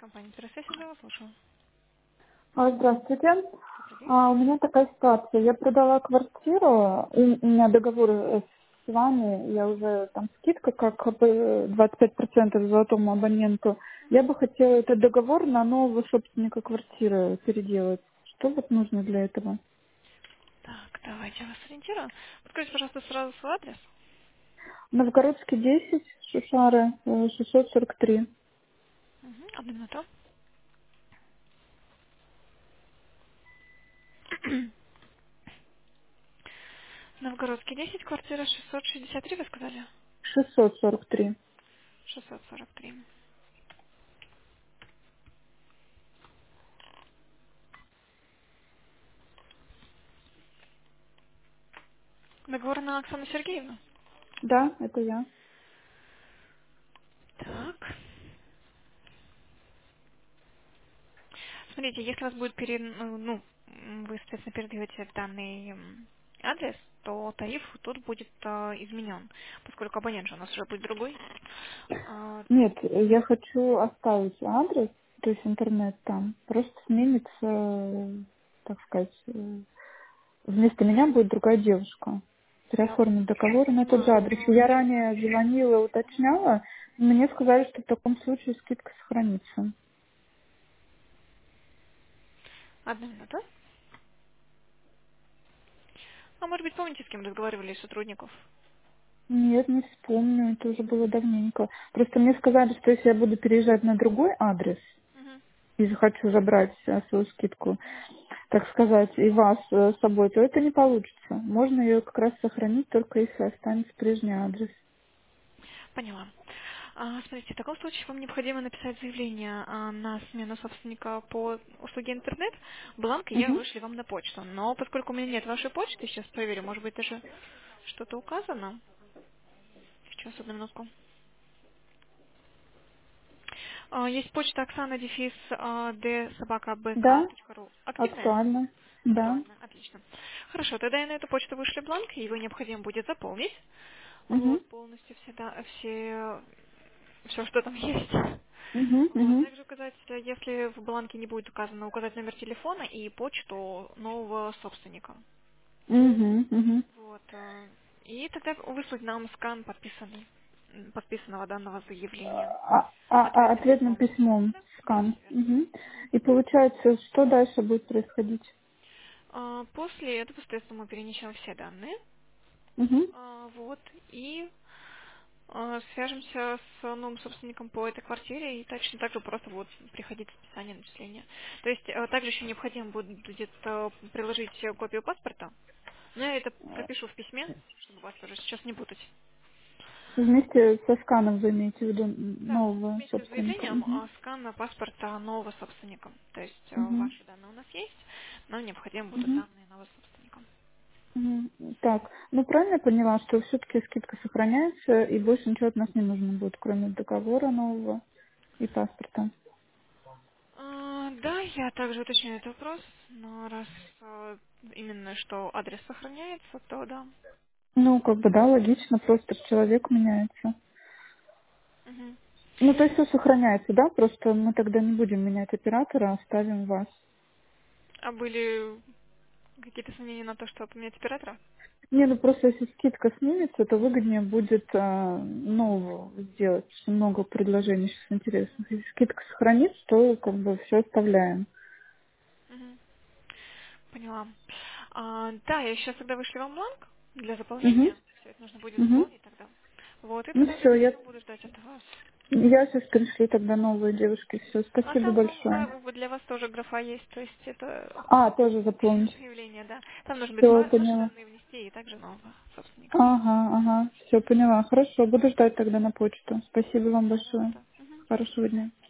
Компания «Интерсессия» вас слушаю. Здравствуйте. Добрый день. У меня такая ситуация. Я продала квартиру, и у меня договор с вами, я уже там скидка как бы 25% золотому абоненту. Я бы хотела этот договор на нового собственника квартиры переделать. Что вот нужно для этого? Так, давайте я вас ориентирую. Подскажите, пожалуйста, сразу свой адрес. Новгородский 10, Шушары, 643. Угу. Одну минуту. Новгородский 10, квартира 663, вы сказали? 643. 643. Договор на Оксану Сергеевну. Да, это я. Так. Смотрите, если у вас будет вы, соответственно, передаете данный адрес, то тариф тут будет изменен, поскольку абонент же у нас уже будет другой. А, Нет, я хочу оставить адрес, то есть интернет там. Просто сменится, так сказать, вместо меня будет другая девушка. я Переоформить договор на тот же понимаю, адрес. но Я ранее звонила, уточняла, мне сказали, что в таком случае скидка сохранится. одну минуту. А может быть, помните, с кем разговаривали из сотрудников? Нет, не вспомню, это уже было давненько. Просто мне сказали, что если я буду переезжать на другой адрес Мгм. и захочу забрать свою скидку, так сказать, и вас с собой, то это не получится. Можно ее как раз сохранить, только если останется прежний адрес. Поняла. Смотрите, в таком случае вам необходимо написать заявление на смену собственника по услуге интернет. Бланк я Мгм. вышли вам на почту. Но поскольку у меня нет вашей почты, сейчас проверю, может быть, даже что-то указано. Сейчас, одну минутку. Есть почта Оксана дефис Да, dsобакабк.ру. Активная? актуально. Да. Актуально, отлично. Хорошо, тогда я на эту почту вышлю бланк, и его необходимо будет заполнить. Угу. Вот, полностью все, что там есть. Угу. Вот, Угу. также указать, если в бланке не будет указано, указать номер телефона и почту нового собственника. Угу. Угу. Вот, и тогда выслать нам скан подписанного данного заявления ответным Ответным письмом. письмом Да, да, скан. все верно. Угу. И получается, что дальше будет происходить? После этого, соответственно, мы перенесем все данные, Угу. вот, и свяжемся с новым собственником по этой квартире и точно так же просто вот приходить списание начисления. То есть также еще необходимо будет приложить копию паспорта, но я это пропишу в письме, чтобы вас тоже сейчас не путать. Вместе со сканом вы имеете в виду Да, нового вместе с собственника. заявлением Угу. скан паспорта нового собственника. То есть Угу. ваши данные у нас есть, но необходимы будут Угу. данные нового собственника. Мгм. Так, ну правильно я поняла, что все-таки скидка сохраняется, и больше ничего от нас не нужно будет, кроме договора нового и паспорта. Да, я также уточню этот вопрос, но раз именно что адрес сохраняется, то да. Ну, как бы, да, логично, просто человек меняется. Мгм. Ну, то есть все сохраняется, да, просто мы тогда не будем менять оператора, а оставим вас. А были какие-то сомнения на то, что поменять оператора? Не, ну просто если скидка снимется, то выгоднее будет новую сделать, потому что много предложений сейчас интересных. Если скидка сохранится, то как бы все оставляем. Мгм. Поняла. Да, я сейчас тогда вышлю вам бланк для Угу. заполнения. Все это нужно будет Угу. заполнить тогда. Вот, и Ну тогда все, непосредственно буду ждать от вас. я сейчас пришлю тогда новые девушки. Все, А спасибо там большое. вот для вас тоже графа есть, то есть это Тоже заполнить. заявление, да. Там нужно будет Все, ваши поняла. данные внести и также нового собственника. Ага, ага. Все, поняла. Хорошо, буду ждать тогда на почту. Спасибо вам Да, большое. пожалуйста. Мгм. Хорошего дня.